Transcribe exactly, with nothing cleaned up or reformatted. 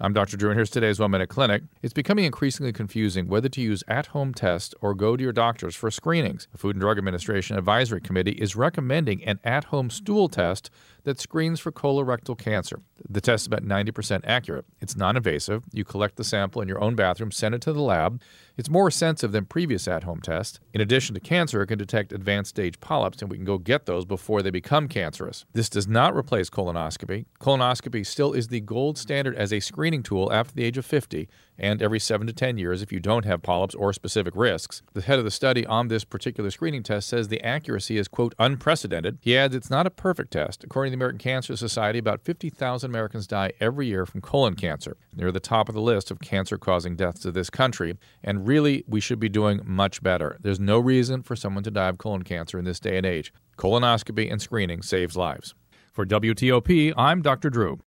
I'm Doctor Drew, and here's today's One Minute Clinic. It's becoming increasingly confusing whether to use at-home tests or go to your doctors for screenings. The Food and Drug Administration Advisory Committee is recommending an at-home stool test that screens for colorectal cancer. The test is about ninety percent accurate. It's non-invasive. You collect the sample in your own bathroom, send it to the lab. It's more sensitive than previous at-home tests. In addition to cancer, it can detect advanced stage polyps, and we can go get those before they become cancerous. This does not replace colonoscopy. Colonoscopy still is the gold standard as a screening tool after the age of fifty, and every seven to ten years if you don't have polyps or specific risks. The head of the study on this particular screening test says the accuracy is, quote, unprecedented. He adds it's not a perfect test. According to the American Cancer Society, about fifty thousand Americans die every year from colon cancer. They're the top of the list of cancer-causing deaths of this country, and really, we should be doing much better. There's no reason for someone to die of colon cancer in this day and age. Colonoscopy and screening saves lives. For W T O P, I'm Doctor Drew.